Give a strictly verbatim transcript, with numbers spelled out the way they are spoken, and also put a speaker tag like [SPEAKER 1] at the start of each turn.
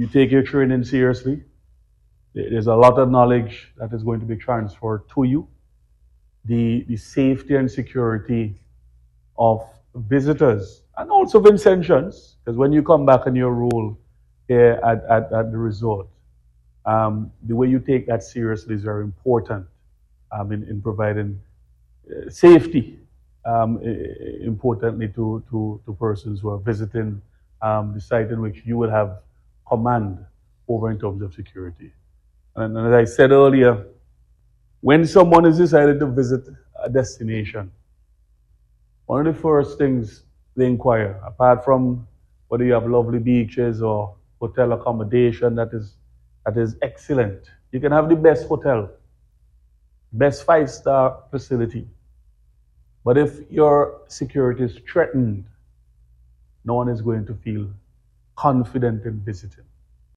[SPEAKER 1] you take your training seriously. There's a lot of knowledge that is going to be transferred to you. The, the safety and security of visitors and also Vincentians, because when you come back in your role here at, at, at the resort, um, the way you take that seriously is very important um, in, in providing uh, safety, um, importantly, to, to, to persons who are visiting um, the site in which you will have command over in terms of security. And, and as I said earlier, when someone has decided to visit a destination, one of the first things they inquire, apart from whether you have lovely beaches or hotel accommodation that is that is excellent. You can have the best hotel, best five-star facility. But if your security is threatened, no one is going to feel confident in visiting.